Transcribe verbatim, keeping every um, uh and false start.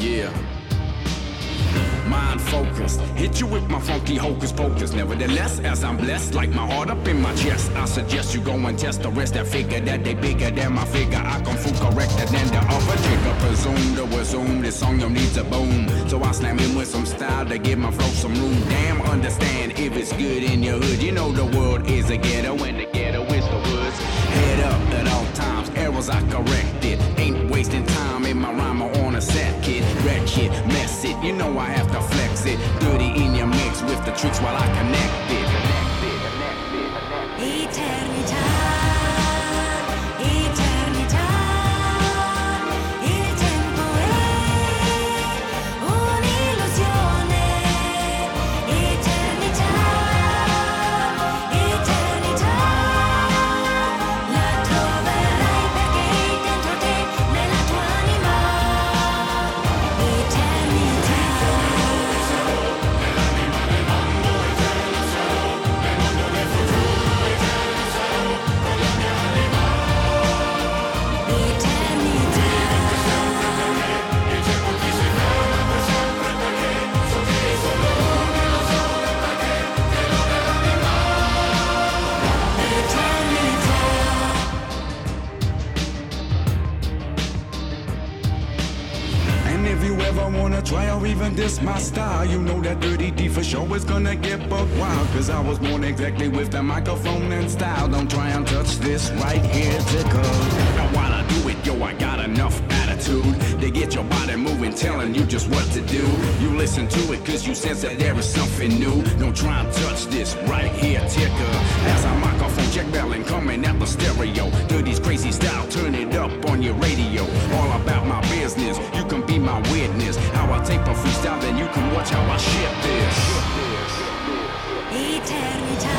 Yeah. Mind focused, hit you with my funky hocus pocus. Nevertheless, as I'm blessed, like my heart up in my chest, I suggest you go and test the rest. That figure that they bigger than my figure. I come full corrected than the other jigger. Presume to assume this song you needs a boom. So I slam in with some style to give my flow some room. Damn, understand if it's good in your hood. You know the world is a ghetto and the ghetto is the woods. Head up at all times, errors I corrected. Ain't wasting time in my rhyme or on a set, kid. Red shit, mess it, you know I have to flex it. Dirty in your mix with the tricks while I connect it. Eternità, eternità, il tempo è un'illusione. Eternità, eternità, la troverai perché dentro te, nella tua anima. Eternità. And if you ever wanna try or even diss my style, you know that Dirty D for sure is gonna get buck wild. Cause I was born exactly with the microphone and style. Don't try and touch this right here, tickle. Now while I do it, yo, I got enough attitude to get your body moving, telling you just what to do. You listen to it cause you sense that there is something new. Don't try and touch this right here, ticker. As I microphone check belling coming at the stereo. Dirty's crazy style, turn it up on your radio. All about my business, you can be my witness. How I take a freestyle, then you can watch how I ship this. Eternità.